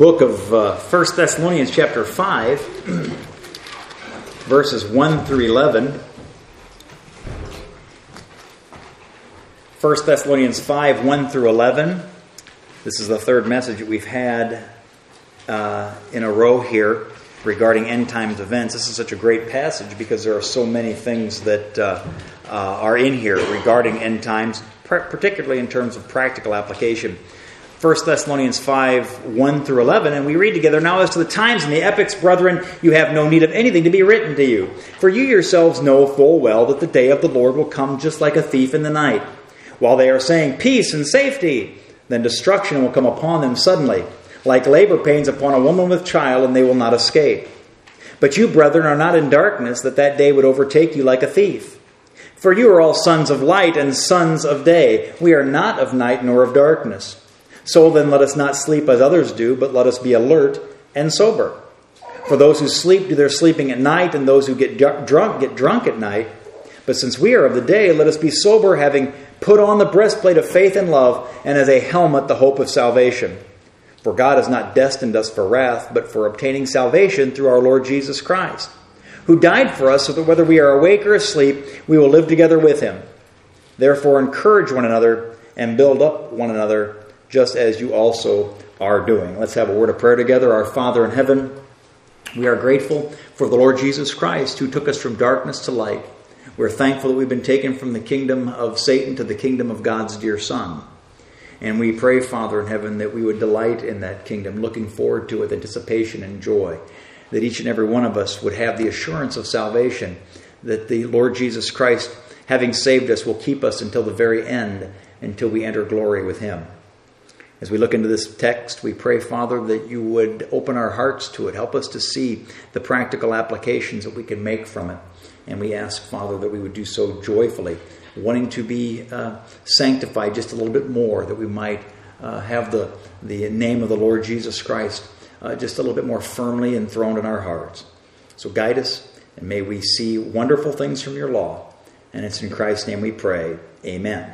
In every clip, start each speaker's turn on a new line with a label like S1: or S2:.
S1: book of 1 Thessalonians chapter 5, verses 1 through 11. 1 Thessalonians 5, 1 through 11. This is the third message that we've had in a row here regarding end times events. This is such a great passage because there are so many things that are in here regarding end times, particularly in terms of practical application. 1 Thessalonians 5, 1 through 11, and we read together, "Now as to the times and the epochs, brethren, you have no need of anything to be written to you. For you yourselves know full well that the day of the Lord will come just like a thief in the night. While they are saying peace and safety, then destruction will come upon them suddenly, like labor pains upon a woman with child, and they will not escape. But you, brethren, are not in darkness, that day would overtake you like a thief. For you are all sons of light and sons of day. We are not of night nor of darkness. So then let us not sleep as others do, but let us be alert and sober. For those who sleep do their sleeping at night, and those who get drunk at night. But since we are of the day, let us be sober, having put on the breastplate of faith and love, and as a helmet the hope of salvation. For God has not destined us for wrath, but for obtaining salvation through our Lord Jesus Christ, who died for us, so that whether we are awake or asleep, we will live together with him. Therefore encourage one another and build up one another, just as you also are doing." Let's have a word of prayer together. Our Father in heaven, we are grateful for the Lord Jesus Christ, who took us from darkness to light. We're thankful that we've been taken from the kingdom of Satan to the kingdom of God's dear Son. And we pray, Father in heaven, that we would delight in that kingdom, looking forward to it with anticipation and joy, that each and every one of us would have the assurance of salvation, that the Lord Jesus Christ, having saved us, will keep us until the very end, until we enter glory with him. As we look into this text, we pray, Father, that you would open our hearts to it. Help us to see the practical applications that we can make from it. And we ask, Father, that we would do so joyfully, wanting to be sanctified just a little bit more, that we might have the name of the Lord Jesus Christ just a little bit more firmly enthroned in our hearts. So guide us, and may we see wonderful things from your law. And it's in Christ's name we pray. Amen.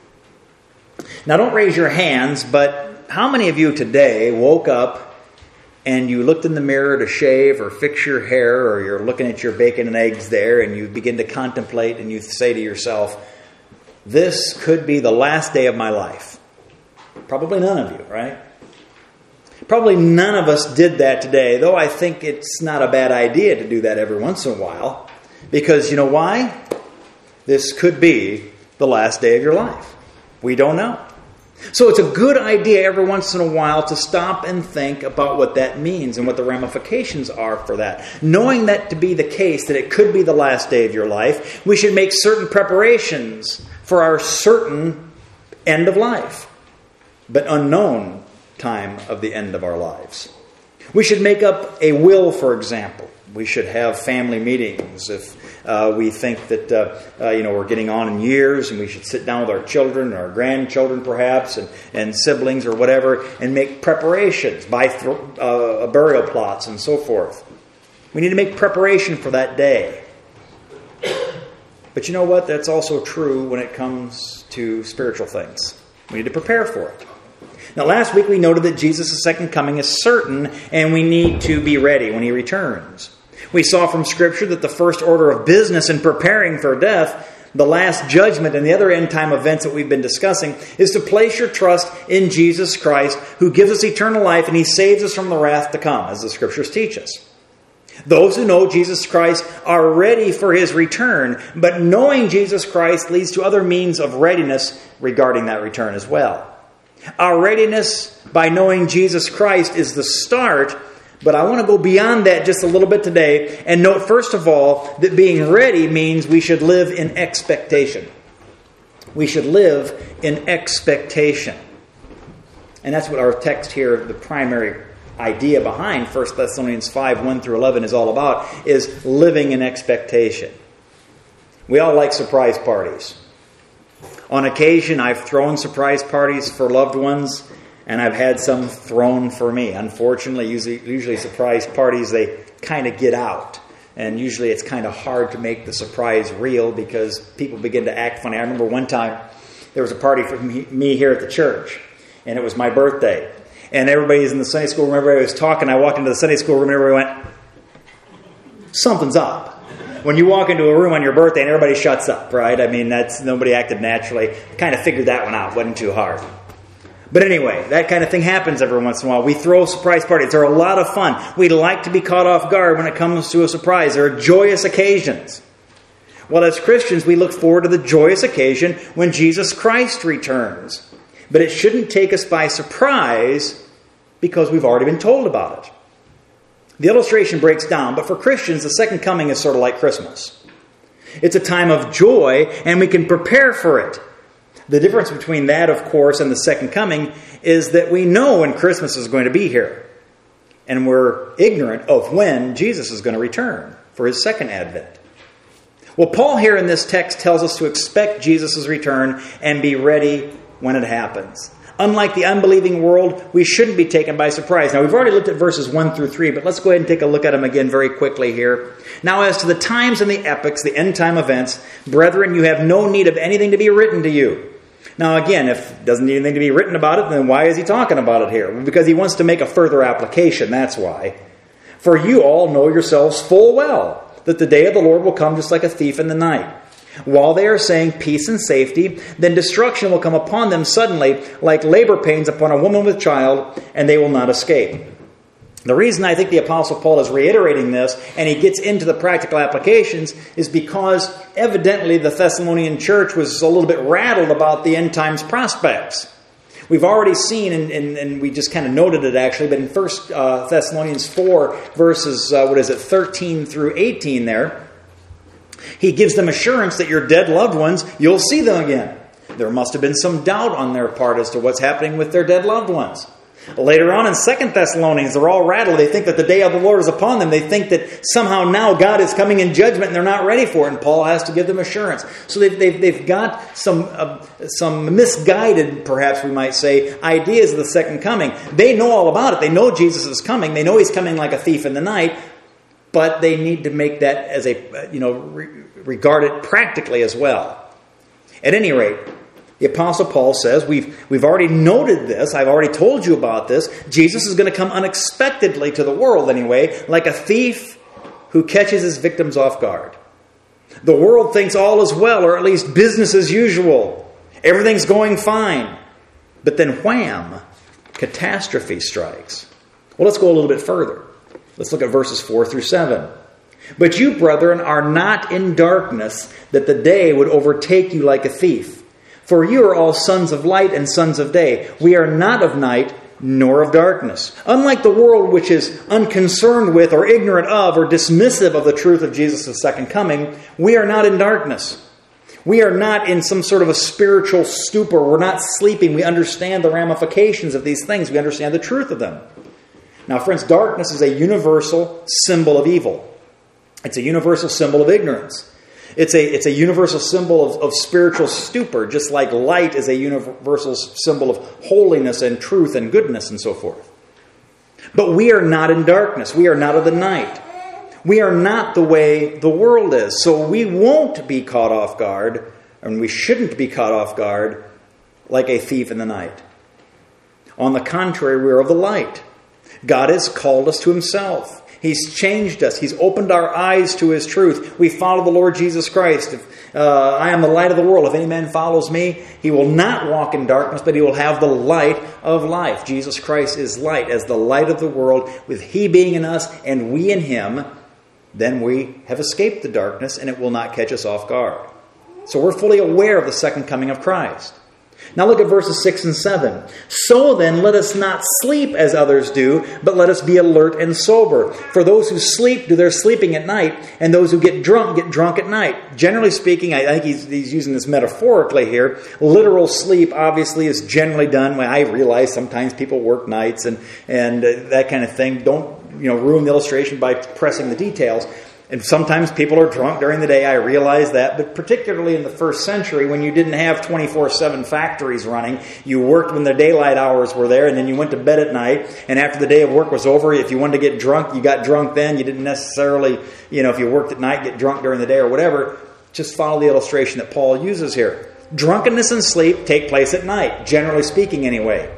S1: Now, don't raise your hands, but how many of you today woke up and you looked in the mirror to shave or fix your hair, or you're looking at your bacon and eggs there, and you begin to contemplate and you say to yourself, this could be the last day of my life? Probably none of you, right? Probably none of us did that today, though I think it's not a bad idea to do that every once in a while. Because you know why? This could be the last day of your life. We don't know. So it's a good idea every once in a while to stop and think about what that means and what the ramifications are for that. Knowing that to be the case, that it could be the last day of your life, we should make certain preparations for our certain end of life, but unknown time of the end of our lives. We should make up a will, for example. We should have family meetings if we think that we're getting on in years, and we should sit down with our children, our grandchildren perhaps, and siblings or whatever, and make preparations, buy burial plots and so forth. We need to make preparation for that day. But you know what? That's also true when it comes to spiritual things. We need to prepare for it. Now, last week we noted that Jesus' second coming is certain, and we need to be ready when he returns. We saw from Scripture that the first order of business in preparing for death, the last judgment, and the other end-time events that we've been discussing is to place your trust in Jesus Christ, who gives us eternal life, and he saves us from the wrath to come, as the Scriptures teach us. Those who know Jesus Christ are ready for his return, but knowing Jesus Christ leads to other means of readiness regarding that return as well. Our readiness by knowing Jesus Christ is the start, but I want to go beyond that just a little bit today and note, first of all, that being ready means we should live in expectation. We should live in expectation. And that's what our text here, the primary idea behind 1 Thessalonians 5, 1 through 11 is all about, is living in expectation. We all like surprise parties. On occasion, I've thrown surprise parties for loved ones, and I've had some thrown for me. Unfortunately, usually surprise parties, they kind of get out. And usually it's kind of hard to make the surprise real because people begin to act funny. I remember one time there was a party for me here at the church, and it was my birthday. and everybody's in the Sunday school room, everybody was talking. I walked into the Sunday school room and everybody went, something's up. When you walk into a room on your birthday and everybody shuts up, right? I mean, nobody acted naturally. Kind of figured that one out. Wasn't too hard. But anyway, that kind of thing happens every once in a while. We throw surprise parties. They're a lot of fun. We like to be caught off guard when it comes to a surprise. There are joyous occasions. Well, as Christians, we look forward to the joyous occasion when Jesus Christ returns. But it shouldn't take us by surprise because we've already been told about it. The illustration breaks down, but for Christians, the second coming is sort of like Christmas. It's a time of joy, and we can prepare for it. The difference between that, of course, and the second coming is that we know when Christmas is going to be here. And we're ignorant of when Jesus is going to return for his second advent. Well, Paul here in this text tells us to expect Jesus' return and be ready when it happens. Unlike the unbelieving world, we shouldn't be taken by surprise. Now, we've already looked at verses 1 through 3, but let's go ahead and take a look at them again very quickly here. Now, as to the times and the epochs, the end time events, brethren, you have no need of anything to be written to you. Now, again, if it doesn't need anything to be written about it, then why is he talking about it here? Because he wants to make a further application, that's why. For you all know yourselves full well that the day of the Lord will come just like a thief in the night. While they are saying peace and safety, then destruction will come upon them suddenly, like labor pains upon a woman with child, and they will not escape. The reason I think the Apostle Paul is reiterating this, and he gets into the practical applications, is because evidently the Thessalonian church was a little bit rattled about the end times prospects. We've already seen, and we just kind of noted it actually, but in 1 Thessalonians 4, verses 13 through 18 there, he gives them assurance that your dead loved ones, you'll see them again. There must have been some doubt on their part as to what's happening with their dead loved ones. Later on in 2 Thessalonians, they're all rattled. They think that the day of the Lord is upon them. They think that somehow now God is coming in judgment and they're not ready for it. And Paul has to give them assurance. So they've got some misguided, perhaps we might say, ideas of the second coming. They know all about it. They know Jesus is coming. They know he's coming like a thief in the night. But they need to make that as regard it practically as well. At any rate, the Apostle Paul says, we've already noted this, I've already told you about this, Jesus is going to come unexpectedly to the world anyway, like a thief who catches his victims off guard. The world thinks all is well, or at least business as usual. Everything's going fine. But then wham, catastrophe strikes. Well, let's go a little bit further. Let's look at verses 4 through 7. But you, brethren, are not in darkness, that the day would overtake you like a thief. For you are all sons of light and sons of day. We are not of night, nor of darkness. Unlike the world which is unconcerned with or ignorant of or dismissive of the truth of Jesus' second coming, we are not in darkness. We are not in some sort of a spiritual stupor. We're not sleeping. We understand the ramifications of these things. We understand the truth of them. Now, friends, darkness is a universal symbol of evil. It's a universal symbol of ignorance. It's a universal symbol of spiritual stupor, just like light is a universal symbol of holiness and truth and goodness and so forth. But we are not in darkness. We are not of the night. We are not the way the world is. So we won't be caught off guard, and we shouldn't be caught off guard like a thief in the night. On the contrary, we are of the light. God has called us to himself. He's changed us. He's opened our eyes to his truth. We follow the Lord Jesus Christ. I am the light of the world. If any man follows me, he will not walk in darkness, but he will have the light of life. Jesus Christ is light, as the light of the world, with he being in us and we in him. Then we have escaped the darkness and it will not catch us off guard. So we're fully aware of the second coming of Christ. Now look at verses 6 and 7. So then, let us not sleep as others do, but let us be alert and sober. For those who sleep do their sleeping at night, and those who get drunk at night. Generally speaking, I think he's using this metaphorically here. Literal sleep, obviously, is generally done when I realize sometimes people work nights and that kind of thing. Don't ruin the illustration by pressing the details. And sometimes people are drunk during the day, I realize that. But particularly in the first century, when you didn't have 24/7 factories running, you worked when the daylight hours were there, and then you went to bed at night. And after the day of work was over, if you wanted to get drunk, you got drunk then. You didn't necessarily, if you worked at night, get drunk during the day or whatever. Just follow the illustration that Paul uses here. Drunkenness and sleep take place at night, generally speaking anyway.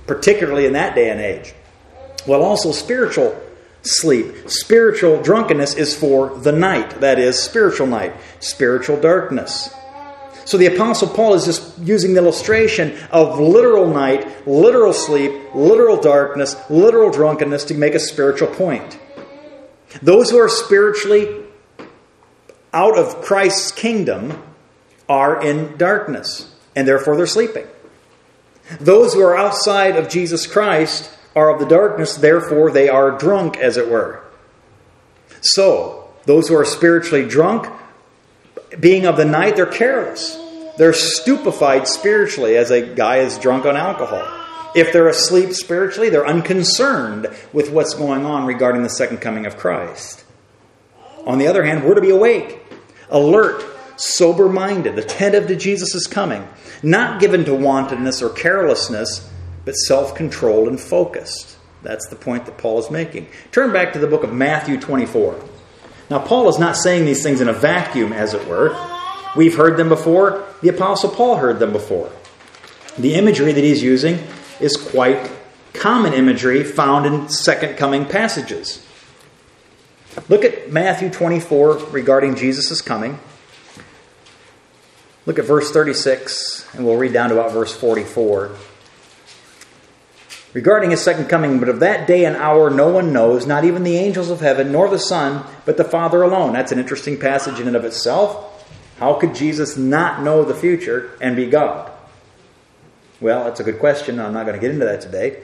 S1: particularly in that day and age. Well, also spiritual sleep. Spiritual drunkenness is for the night. That is, spiritual night. Spiritual darkness. So the Apostle Paul is just using the illustration of literal night, literal sleep, literal darkness, literal drunkenness to make a spiritual point. Those who are spiritually out of Christ's kingdom are in darkness, and therefore they're sleeping. Those who are outside of Jesus Christ are of the darkness, therefore they are drunk, as it were. So, those who are spiritually drunk, being of the night, they're careless. They're stupefied spiritually, as a guy is drunk on alcohol. If they're asleep spiritually, they're unconcerned with what's going on regarding the second coming of Christ. On the other hand, we're to be awake, alert, sober-minded, attentive to Jesus' coming, not given to wantonness or carelessness, but self-controlled and focused. That's the point that Paul is making. Turn back to the book of Matthew 24. Now, Paul is not saying these things in a vacuum, as it were. We've heard them before. The Apostle Paul heard them before. The imagery that he's using is quite common imagery found in second coming passages. Look at Matthew 24 regarding Jesus' coming. Look at verse 36, and we'll read down to about verse 44. Regarding his second coming, but of that day and hour no one knows, not even the angels of heaven, nor the Son, but the Father alone. That's an interesting passage in and of itself. How could Jesus not know the future and be God? Well, that's a good question. I'm not going to get into that today.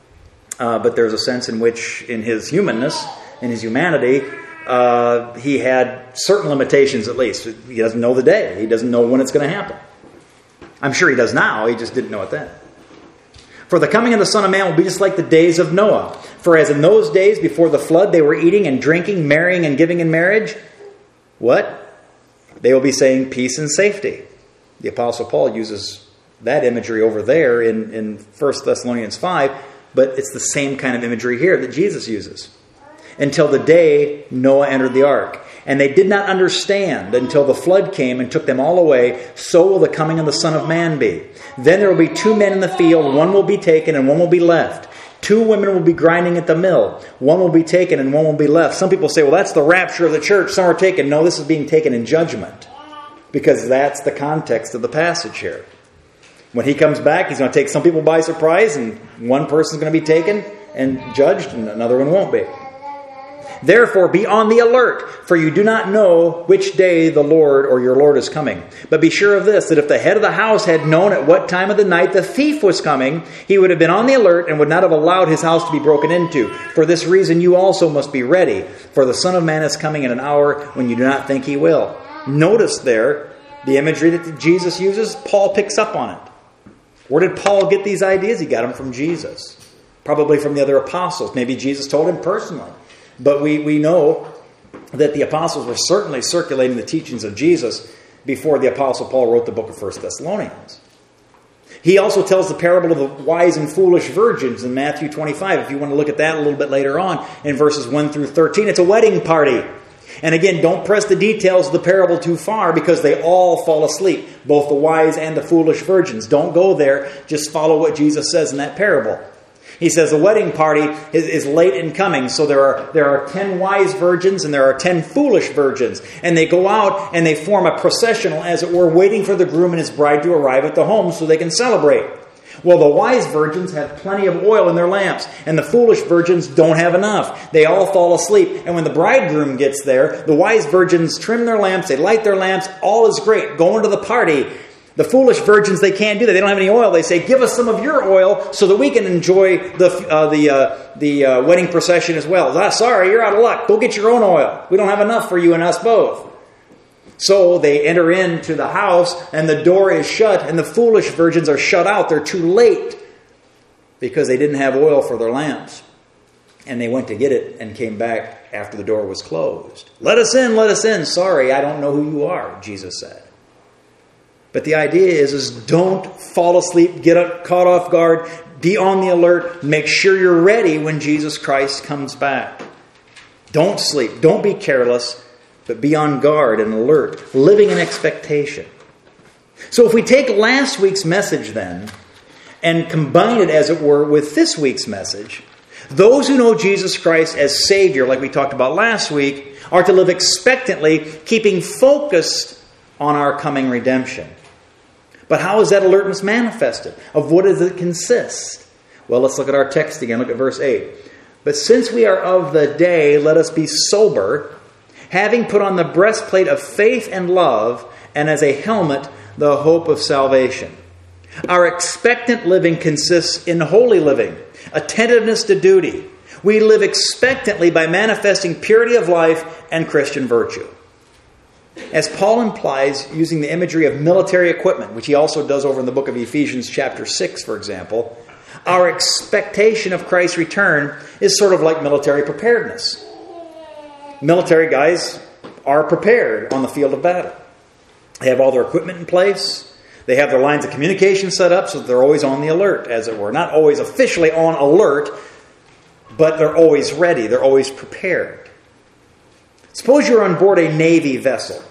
S1: But there's a sense in which, in his humanness, in his humanity, he had certain limitations at least. He doesn't know the day. He doesn't know when it's going to happen. I'm sure he does now. He just didn't know it then. For the coming of the Son of Man will be just like the days of Noah. For as in those days before the flood they were eating and drinking, marrying and giving in marriage, what? They will be saying peace and safety. The Apostle Paul uses that imagery over there in 1 Thessalonians 5, but it's the same kind of imagery here that Jesus uses. Until the day Noah entered the ark. And they did not understand until the flood came and took them all away. So will the coming of the Son of Man be. Then there will be 2 men in the field. One will be taken and one will be left. 2 women will be grinding at the mill. One will be taken and one will be left. Some people say, well, that's the rapture of the church. Some are taken. No, this is being taken in judgment. Because that's the context of the passage here. When he comes back, he's going to take some people by surprise, and one person's going to be taken and judged, and another one won't be. Therefore, be on the alert, for you do not know which day the Lord or your Lord is coming. But be sure of this, that if the head of the house had known at what time of the night the thief was coming, he would have been on the alert and would not have allowed his house to be broken into. For this reason, you also must be ready, for the Son of Man is coming in an hour when you do not think he will. Notice there, the imagery that Jesus uses, Paul picks up on it. Where did Paul get these ideas? He got them from Jesus. Probably from the other apostles. Maybe Jesus told him personally. But we know that the apostles were certainly circulating the teachings of Jesus before the Apostle Paul wrote the book of 1 Thessalonians. He also tells the parable of the wise and foolish virgins in Matthew 25. If you want to look at that a little bit later on in verses 1 through 13, it's a wedding party. And again, don't press the details of the parable too far because they all fall asleep, both the wise and the foolish virgins. Don't go there. Just follow what Jesus says in that parable. He says the wedding party is late in coming, so there are 10 wise virgins and there are 10 foolish virgins. And they go out and they form a processional, as it were, waiting for the groom and his bride to arrive at the home so they can celebrate. Well, the wise virgins have plenty of oil in their lamps, and the foolish virgins don't have enough. They all fall asleep. And when the bridegroom gets there, the wise virgins trim their lamps, they light their lamps, all is great, going to the party. The foolish virgins, they can't do that. They don't have any oil. They say, give us some of your oil so that we can enjoy the wedding procession as well. Sorry, you're out of luck. Go get your own oil. We don't have enough for you and us both. So they enter into the house and the door is shut and the foolish virgins are shut out. They're too late because they didn't have oil for their lamps. And they went to get it and came back after the door was closed. Let us in, let us in. Sorry, I don't know who you are, Jesus said. But the idea is don't fall asleep, get caught off guard, be on the alert, make sure you're ready when Jesus Christ comes back. Don't sleep, don't be careless, but be on guard and alert, living in expectation. So if we take last week's message then, and combine it, as it were, with this week's message, those who know Jesus Christ as Savior, like we talked about last week, are to live expectantly, keeping focused on our coming redemption. But how is that alertness manifested? Of what does it consist? Well, let's look at our text again. Look at verse 8. But since we are of the day, let us be sober, having put on the breastplate of faith and love, and as a helmet, the hope of salvation. Our expectant living consists in holy living, attentiveness to duty. We live expectantly by manifesting purity of life and Christian virtue. As Paul implies, using the imagery of military equipment, which he also does over in the book of Ephesians chapter 6, for example, our expectation of Christ's return is sort of like military preparedness. Military guys are prepared on the field of battle. They have all their equipment in place. They have their lines of communication set up so that they're always on the alert, as it were. Not always officially on alert, but they're always ready. They're always prepared. Suppose you're on board a Navy vessel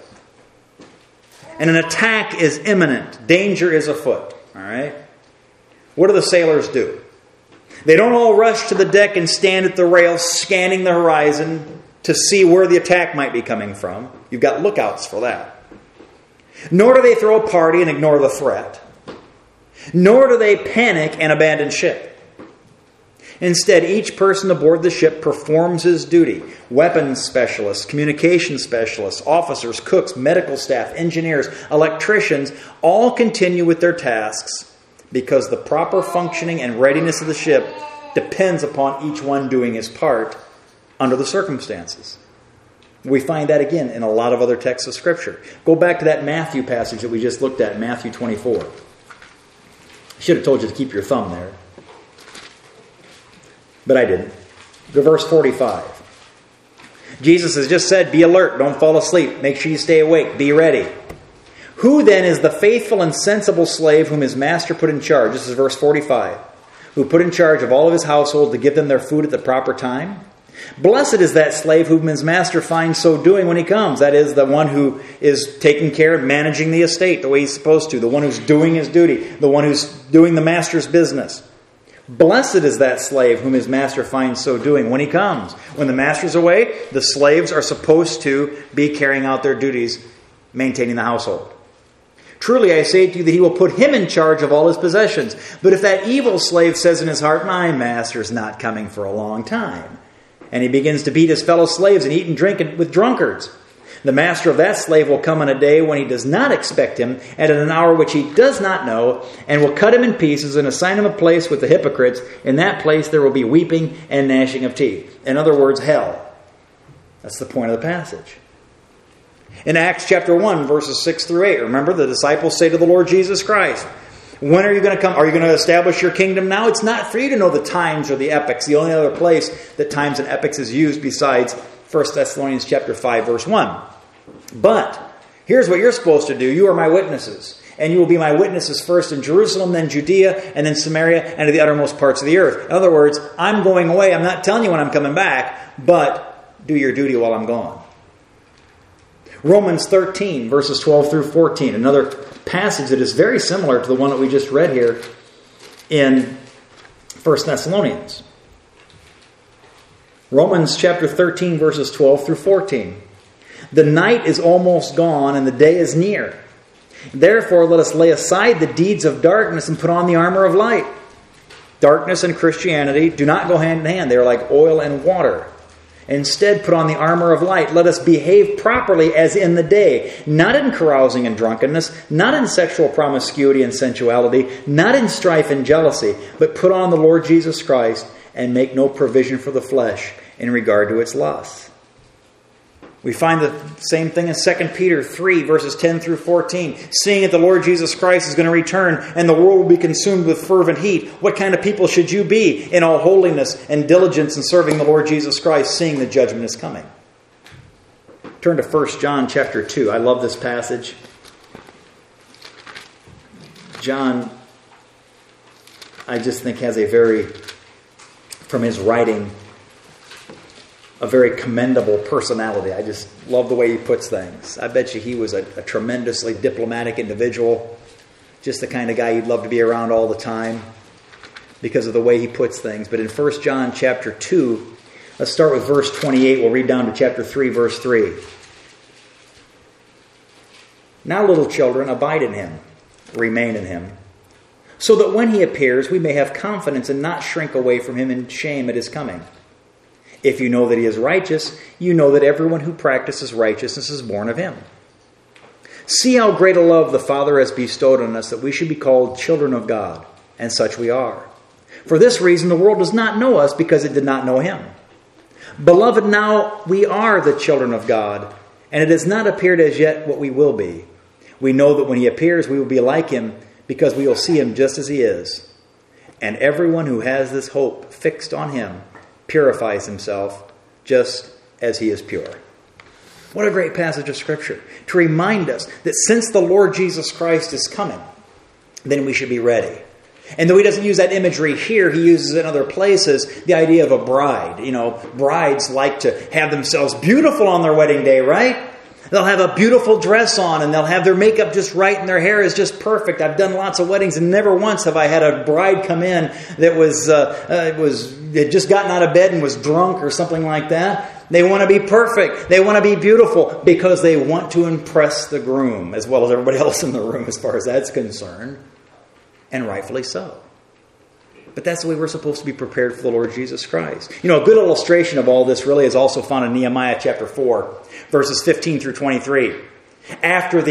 S1: and an attack is imminent. Danger is afoot. All right? What do the sailors do? They don't all rush to the deck and stand at the rail scanning the horizon to see where the attack might be coming from. You've got lookouts for that. Nor do they throw a party and ignore the threat. Nor do they panic and abandon ship. Instead, each person aboard the ship performs his duty. Weapons specialists, communication specialists, officers, cooks, medical staff, engineers, electricians all continue with their tasks because the proper functioning and readiness of the ship depends upon each one doing his part under the circumstances. We find that again in a lot of other texts of Scripture. Go back to that Matthew passage that we just looked at, Matthew 24. I should have told you to keep your thumb there. But I didn't. Go to verse 45. Jesus has just said, be alert, don't fall asleep. Make sure you stay awake, be ready. Who then is the faithful and sensible slave whom his master put in charge? This is verse 45. Who put in charge of all of his household to give them their food at the proper time? Blessed is that slave whom his master finds so doing when he comes. That is, the one who is taking care of managing the estate the way he's supposed to. The one who's doing his duty. The one who's doing the master's business. Blessed is that slave whom his master finds so doing when he comes. When the master's away, the slaves are supposed to be carrying out their duties, maintaining the household. Truly I say to you that he will put him in charge of all his possessions. But if that evil slave says in his heart, my master's not coming for a long time, and he begins to beat his fellow slaves and eat and drink with drunkards, the master of that slave will come on a day when he does not expect him, and at an hour which he does not know, and will cut him in pieces and assign him a place with the hypocrites. In that place there will be weeping and gnashing of teeth. In other words, hell. That's the point of the passage. In Acts chapter 1, verses 6 through 8, remember the disciples say to the Lord Jesus Christ, when are you going to come? Are you going to establish your kingdom now? It's not for you to know the times or the epochs. The only other place that times and epochs is used besides 1 Thessalonians chapter 5, verse 1. But here's what you're supposed to do. You are my witnesses. And you will be my witnesses first in Jerusalem, then Judea, and then Samaria, and to the uttermost parts of the earth. In other words, I'm going away. I'm not telling you when I'm coming back, but do your duty while I'm gone. Romans 13, verses 12 through 14. Another passage that is very similar to the one that we just read here in 1 Thessalonians. Romans chapter 13, verses 12 through 14. The night is almost gone and the day is near. Therefore, let us lay aside the deeds of darkness and put on the armor of light. Darkness and Christianity do not go hand in hand. They are like oil and water. Instead, put on the armor of light. Let us behave properly as in the day, not in carousing and drunkenness, not in sexual promiscuity and sensuality, not in strife and jealousy, but put on the Lord Jesus Christ and make no provision for the flesh in regard to its lusts. We find the same thing in 2 Peter 3, verses 10 through 14. Seeing that the Lord Jesus Christ is going to return and the world will be consumed with fervent heat, what kind of people should you be in all holiness and diligence in serving the Lord Jesus Christ, seeing the judgment is coming? Turn to 1 John chapter 2. I love this passage. John, I just think, has from his writing, a very commendable personality. I just love the way he puts things. I bet you he was a tremendously diplomatic individual. Just the kind of guy you'd love to be around all the time. because of the way he puts things. But in 1 John chapter 2, let's start with verse 28. We'll read down to chapter 3, verse 3. Now, little children, abide in him, remain in him, so that when he appears, we may have confidence and not shrink away from him in shame at his coming. If you know that he is righteous, you know that everyone who practices righteousness is born of him. See how great a love the Father has bestowed on us, that we should be called children of God, and such we are. For this reason, the world does not know us, because it did not know him. Beloved, now we are the children of God, and it has not appeared as yet what we will be. We know that when he appears, we will be like him, because we will see him just as he is. And everyone who has this hope fixed on him purifies himself just as he is pure. What a great passage of Scripture to remind us that since the Lord Jesus Christ is coming, then we should be ready. And though he doesn't use that imagery here, he uses it in other places, the idea of a bride. You know, brides like to have themselves beautiful on their wedding day, right? They'll have a beautiful dress on, and they'll have their makeup just right, and their hair is just perfect. I've done lots of weddings, and never once have I had a bride come in that had just gotten out of bed and was drunk or something like that. They want to be perfect. They want to be beautiful because they want to impress the groom as well as everybody else in the room as far as that's concerned. And rightfully so. But that's the way we're supposed to be prepared for the Lord Jesus Christ. You know, a good illustration of all this really is also found in Nehemiah chapter 4, verses 15 through 23. After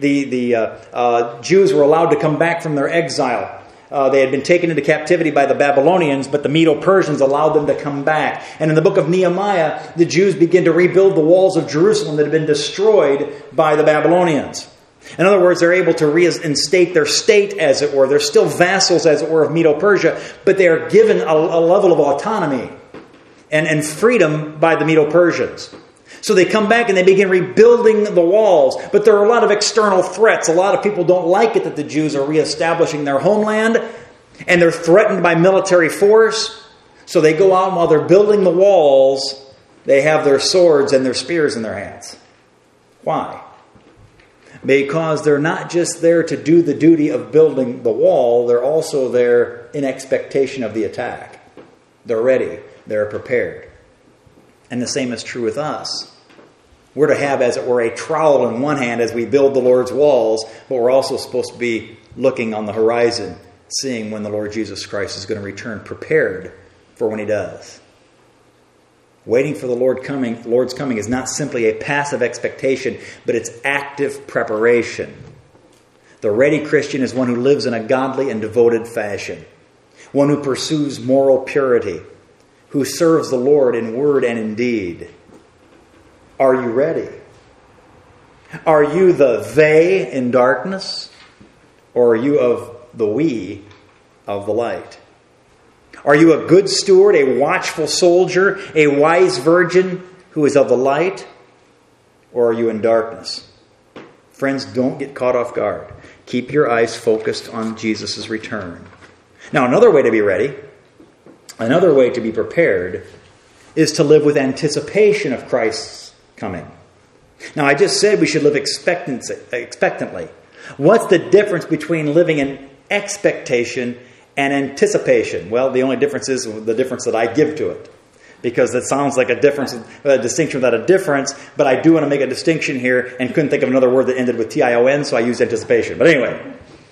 S1: the Jews were allowed to come back from their exile, they had been taken into captivity by the Babylonians, but the Medo-Persians allowed them to come back. And in the book of Nehemiah, the Jews begin to rebuild the walls of Jerusalem that had been destroyed by the Babylonians. In other words, they're able to reinstate their state, as it were. They're still vassals, as it were, of Medo-Persia, but they are given a level of autonomy and freedom by the Medo-Persians. So they come back and they begin rebuilding the walls. But there are a lot of external threats. A lot of people don't like it that the Jews are reestablishing their homeland, and they're threatened by military force. So they go out, and while they're building the walls, they have their swords and their spears in their hands. Why? Because they're not just there to do the duty of building the wall, they're also there in expectation of the attack. They're ready. They're prepared. And the same is true with us. We're to have, as it were, a trowel in one hand as we build the Lord's walls, but we're also supposed to be looking on the horizon, seeing when the Lord Jesus Christ is going to return, prepared for when he does. Waiting for the Lord's coming is not simply a passive expectation, but it's active preparation. The ready Christian is one who lives in a godly and devoted fashion, one who pursues moral purity, who serves the Lord in word and in deed. Are you ready? Are you the they in darkness, or are you of the we of the light? Are you a good steward, a watchful soldier, a wise virgin who is of the light? Or are you in darkness? Friends, don't get caught off guard. Keep your eyes focused on Jesus' return. Now, another way to be ready, another way to be prepared, is to live with anticipation of Christ's coming. Now, I just said we should live expectantly. What's the difference between living in expectation and anticipation? Well, the only difference is the difference that I give to it. Because it sounds like a distinction without a difference, but I do want to make a distinction here and couldn't think of another word that ended with T-I-O-N, so I used anticipation. But anyway,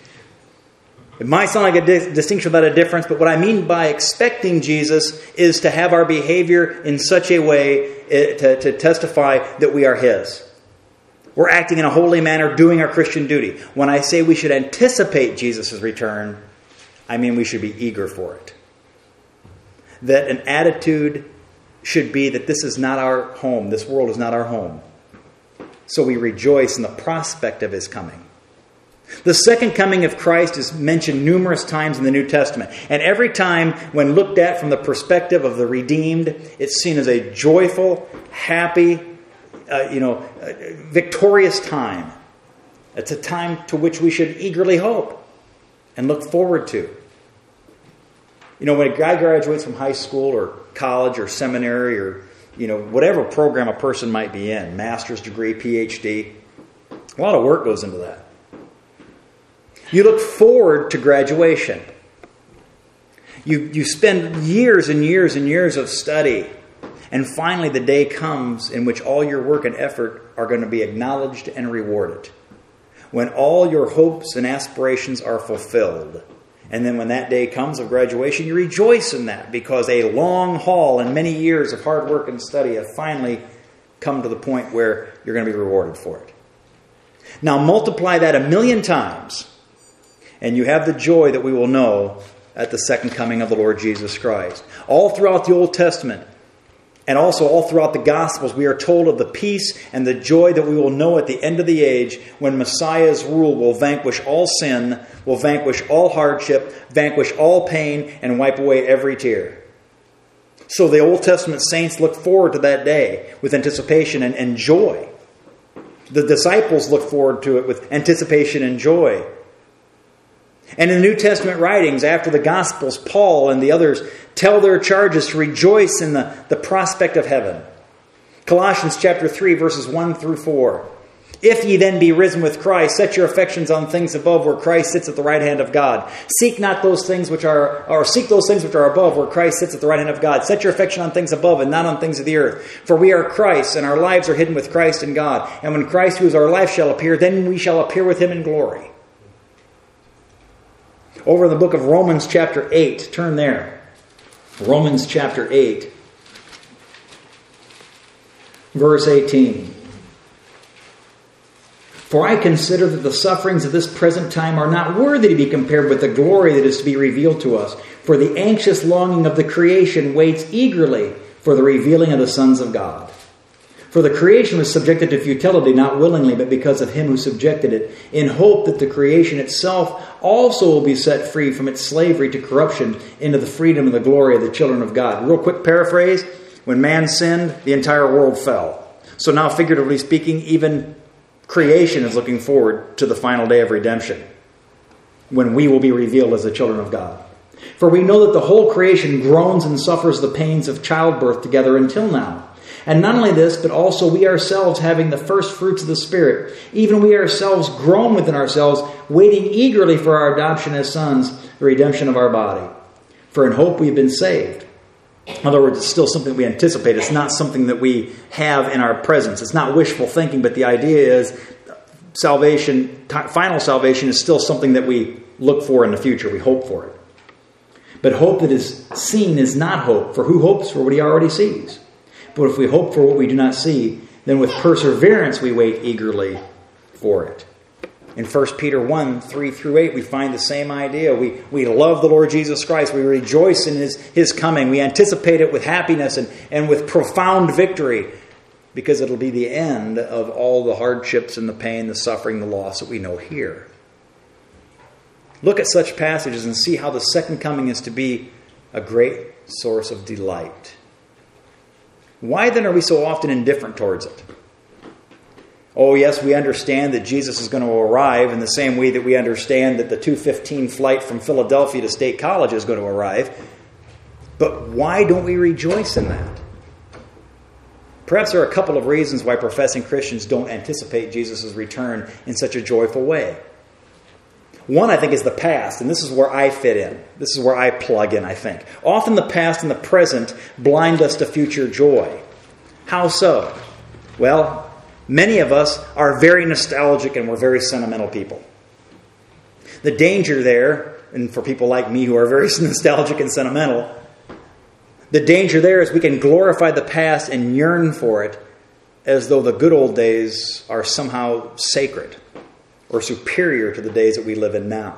S1: it might sound like a distinction without a difference, but what I mean by expecting Jesus is to have our behavior in such a way to testify that we are his. We're acting in a holy manner, doing our Christian duty. When I say we should anticipate Jesus' return, I mean we should be eager for it. That an attitude should be that this is not our home. This world is not our home. So we rejoice in the prospect of his coming. The second coming of Christ is mentioned numerous times in the New Testament. And every time when looked at from the perspective of the redeemed, it's seen as a joyful, happy, victorious time. It's a time to which we should eagerly hope and look forward to. You know, when a guy graduates from high school or college or seminary or, whatever program a person might be in, master's degree, PhD, a lot of work goes into that. You look forward to graduation. You spend years and years and years of study. And finally the day comes in which all your work and effort are going to be acknowledged and rewarded. When all your hopes and aspirations are fulfilled. And then when that day comes of graduation, you rejoice in that because a long haul and many years of hard work and study have finally come to the point where you're going to be rewarded for it. Now multiply that 1,000,000 times, and you have the joy that we will know at the second coming of the Lord Jesus Christ. All throughout the Old Testament, and also all throughout the Gospels, we are told of the peace and the joy that we will know at the end of the age when Messiah's rule will vanquish all sin, will vanquish all hardship, vanquish all pain, and wipe away every tear. So the Old Testament saints look forward to that day with anticipation and joy. The disciples look forward to it with anticipation and joy. And in the New Testament writings, after the Gospels, Paul and the others tell their charges to rejoice in the prospect of heaven. Colossians chapter 3, verses 1 through 4. If ye then be risen with Christ, set your affections on things above where Christ sits at the right hand of God. Seek those things which are above where Christ sits at the right hand of God. Set your affection on things above and not on things of the earth. For we are Christ, and our lives are hidden with Christ in God. And when Christ, who is our life, shall appear, then we shall appear with him in glory. Over in the book of Romans chapter 8, turn there. Romans chapter 8, verse 18. For I consider that the sufferings of this present time are not worthy to be compared with the glory that is to be revealed to us. For the anxious longing of the creation waits eagerly for the revealing of the sons of God. For the creation was subjected to futility, not willingly, but because of him who subjected it, in hope that the creation itself also will be set free from its slavery to corruption into the freedom and the glory of the children of God. Real quick paraphrase. When man sinned, the entire world fell. So now, figuratively speaking, even creation is looking forward to the final day of redemption, when we will be revealed as the children of God. For we know that the whole creation groans and suffers the pains of childbirth together until now. And not only this, but also we ourselves, having the first fruits of the Spirit, even we ourselves groan within ourselves, waiting eagerly for our adoption as sons, the redemption of our body. For in hope we have been saved. In other words, it's still something we anticipate. It's not something that we have in our presence. It's not wishful thinking, but the idea is salvation, final salvation, is still something that we look for in the future. We hope for it. But hope that is seen is not hope, for who hopes for what he already sees? But if we hope for what we do not see, then with perseverance we wait eagerly for it. In 1 Peter 1, 3 through 8, we find the same idea. We love the Lord Jesus Christ. We rejoice in His coming. We anticipate it with happiness and with profound victory, because it'll be the end of all the hardships and the pain, the suffering, the loss that we know here. Look at such passages and see how the second coming is to be a great source of delight. Why then are we so often indifferent towards it? Oh, yes, we understand that Jesus is going to arrive in the same way that we understand that the 2:15 flight from Philadelphia to State College is going to arrive. But why don't we rejoice in that? Perhaps there are a couple of reasons why professing Christians don't anticipate Jesus' return in such a joyful way. One, I think, is the past, and this is where I fit in. This is where I plug in, I think. Often the past and the present blind us to future joy. How so? Well, many of us are very nostalgic and we're very sentimental people. The danger there, and for people like me who are very nostalgic and sentimental, the danger there is we can glorify the past and yearn for it as though the good old days are somehow sacred or superior to the days that we live in now.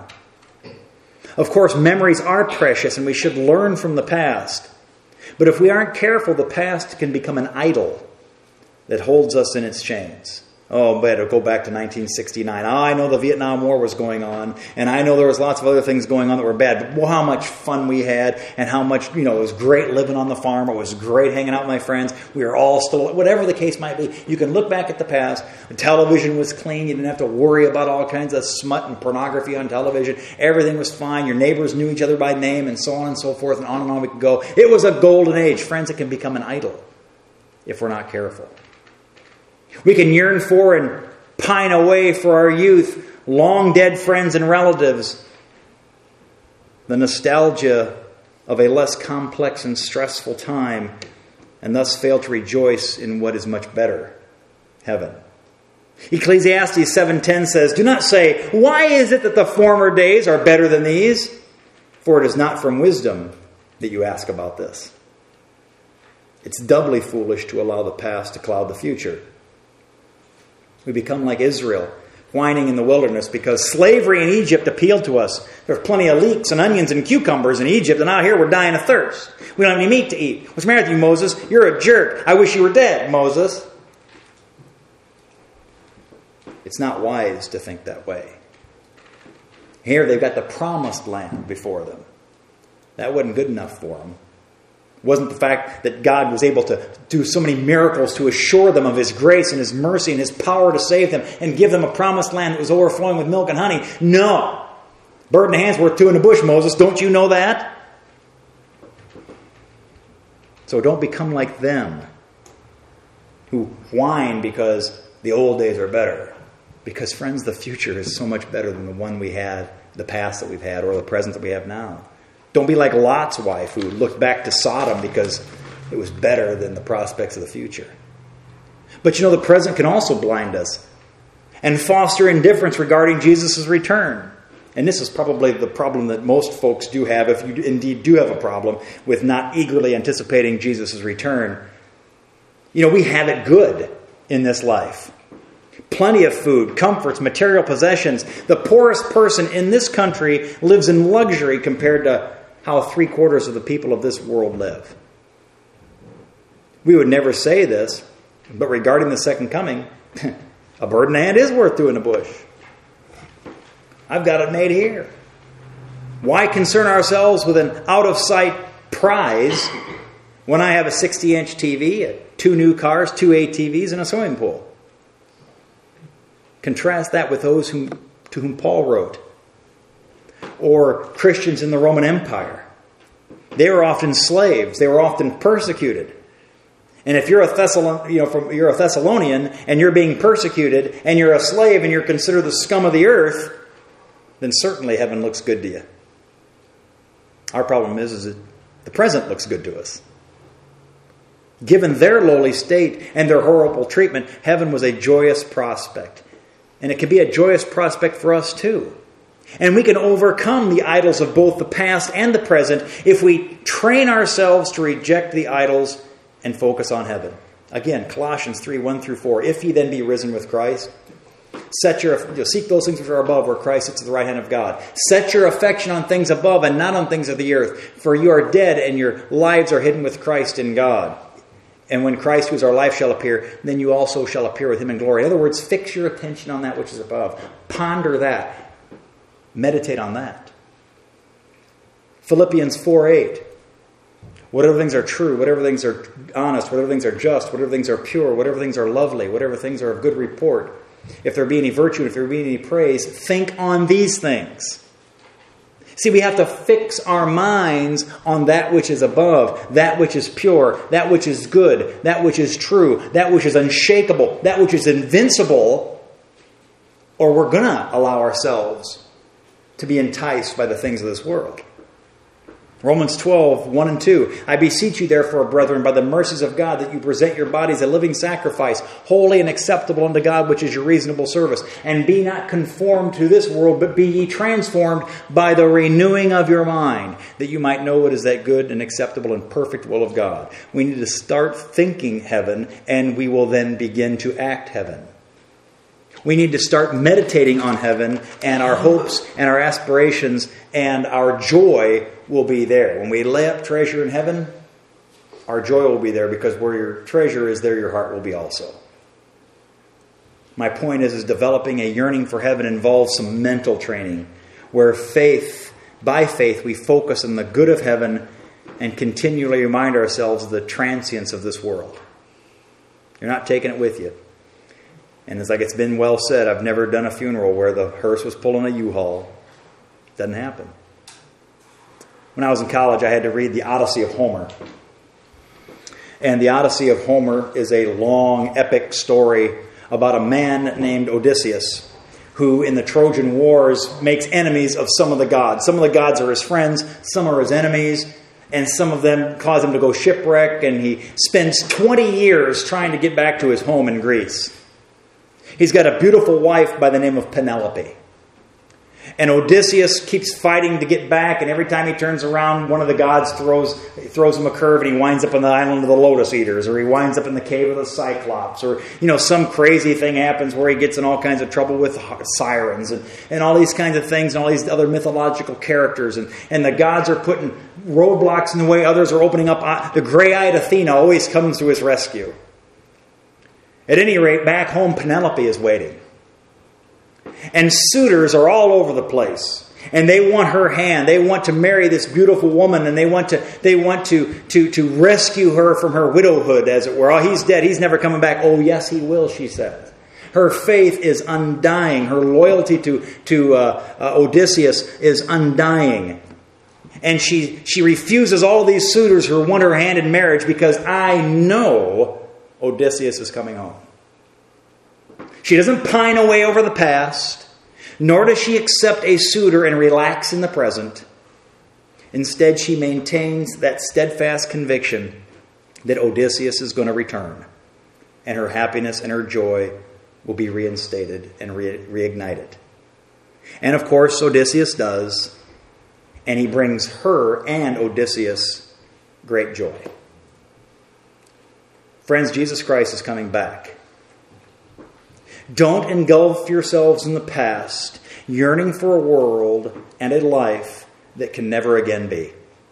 S1: Of course, memories are precious and we should learn from the past. But if we aren't careful, the past can become an idol that holds us in its chains. Oh, but it'll go back to 1969. I know the Vietnam War was going on, and I know there was lots of other things going on that were bad, but well, how much fun we had, and how much, it was great living on the farm, it was great hanging out with my friends, we were all still, whatever the case might be, you can look back at the past, the television was clean, you didn't have to worry about all kinds of smut and pornography on television, everything was fine, your neighbors knew each other by name, and so on and so forth, and on we could go. It was a golden age. Friends, it can become an idol if we're not careful. We can yearn for and pine away for our youth, long dead friends and relatives. The nostalgia of a less complex and stressful time, and thus fail to rejoice in what is much better, heaven. Ecclesiastes 7:10 says, "Do not say, 'Why is it that the former days are better than these?' For it is not from wisdom that you ask about this." It's doubly foolish to allow the past to cloud the future. We become like Israel, whining in the wilderness because slavery in Egypt appealed to us. There's plenty of leeks and onions and cucumbers in Egypt, and out here we're dying of thirst. We don't have any meat to eat. What's the matter with you, Moses? You're a jerk. I wish you were dead, Moses. It's not wise to think that way. Here they've got the promised land before them. That wasn't good enough for them. It wasn't the fact that God was able to do so many miracles to assure them of His grace and His mercy and His power to save them and give them a promised land that was overflowing with milk and honey. No. Bird in the hand's worth two in the bush, Moses. Don't you know that? So don't become like them who whine because the old days are better. Because, friends, the future is so much better than the one we had, the past that we've had, or the present that we have now. Don't be like Lot's wife who looked back to Sodom because it was better than the prospects of the future. But the present can also blind us and foster indifference regarding Jesus' return. And this is probably the problem that most folks do have, if you indeed do have a problem with not eagerly anticipating Jesus' return. We have it good in this life. Plenty of food, comforts, material possessions. The poorest person in this country lives in luxury compared to how 3/4 of the people of this world live. We would never say this, but regarding the second coming, a bird in the hand is worth two in the bush. I've got it made here. Why concern ourselves with an out-of-sight prize when I have a 60-inch TV, 2 new cars, 2 ATVs, and a swimming pool? Contrast that with those to whom Paul wrote, or Christians in the Roman Empire. They were often slaves. They were often persecuted. And if you're a Thessalonian and you're being persecuted and you're a slave and you're considered the scum of the earth, then certainly heaven looks good to you. Our problem is that the present looks good to us. Given their lowly state and their horrible treatment, heaven was a joyous prospect. And it can be a joyous prospect for us too. And we can overcome the idols of both the past and the present if we train ourselves to reject the idols and focus on heaven. Again, Colossians 3:1-4. If ye then be risen with Christ, seek those things which are above, where Christ sits at the right hand of God. Set your affection on things above and not on things of the earth. For you are dead and your lives are hidden with Christ in God. And when Christ, who is our life, shall appear, then you also shall appear with Him in glory. In other words, fix your attention on that which is above. Ponder that. Meditate on that. Philippians 4:8. Whatever things are true, whatever things are honest, whatever things are just, whatever things are pure, whatever things are lovely, whatever things are of good report, if there be any virtue, if there be any praise, think on these things. See, we have to fix our minds on that which is above, that which is pure, that which is good, that which is true, that which is unshakable, that which is invincible, or we're going to allow ourselves to be enticed by the things of this world. Romans 12:1-2. I beseech you, therefore, brethren, by the mercies of God, that you present your bodies a living sacrifice, holy and acceptable unto God, which is your reasonable service. And be not conformed to this world, but be ye transformed by the renewing of your mind, that you might know what is that good and acceptable and perfect will of God. We need to start thinking heaven, and we will then begin to act heaven. We need to start meditating on heaven, and our hopes and our aspirations and our joy will be there. When we lay up treasure in heaven, our joy will be there, because where your treasure is, there your heart will be also. My point is developing a yearning for heaven involves some mental training, where by faith, we focus on the good of heaven and continually remind ourselves of the transience of this world. You're not taking it with you. And it's like it's been well said, I've never done a funeral where the hearse was pulling a U-Haul. Doesn't happen. When I was in college, I had to read the Odyssey of Homer. And the Odyssey of Homer is a long, epic story about a man named Odysseus, who in the Trojan Wars makes enemies of some of the gods. Some of the gods are his friends, some are his enemies. And some of them cause him to go shipwreck, and he spends 20 years trying to get back to his home in Greece. He's got a beautiful wife by the name of Penelope. And Odysseus keeps fighting to get back, and every time he turns around, one of the gods throws him a curve, and he winds up on the island of the Lotus Eaters, or he winds up in the cave of the Cyclops, or some crazy thing happens where he gets in all kinds of trouble with sirens, and all these kinds of things, and all these other mythological characters, and the gods are putting roadblocks in the way, others are opening up. The gray-eyed Athena always comes to his rescue. At any rate, back home, Penelope is waiting. And suitors are all over the place. And they want her hand. They want to marry this beautiful woman, and they want to rescue her from her widowhood, as it were. Oh, he's dead. He's never coming back. Oh, yes, he will, she says. Her faith is undying. Her loyalty to Odysseus is undying. And she refuses all these suitors who want her hand in marriage because I know Odysseus is coming home. She doesn't pine away over the past, nor does she accept a suitor and relax in the present. Instead, she maintains that steadfast conviction that Odysseus is going to return, and her happiness and her joy will be reinstated and reignited. And of course, Odysseus does, and he brings her and Odysseus great joy. Friends, Jesus Christ is coming back. Don't engulf yourselves in the past, yearning for a world and a life that can never again be.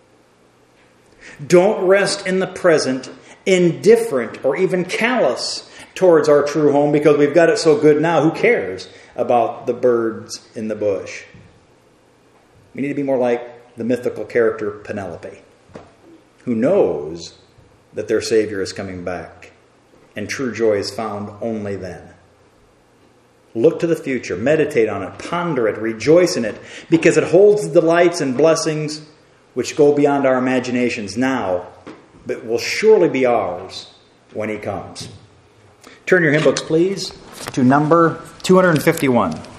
S1: Don't rest in the present, indifferent or even callous towards our true home because we've got it so good now. Who cares about the birds in the bush? We need to be more like the mythical character Penelope, who knows that their Savior is coming back, and true joy is found only then. Look to the future, meditate on it, ponder it, rejoice in it, because it holds the delights and blessings which go beyond our imaginations now, but will surely be ours when He comes. Turn your hymn books, please, to number 251.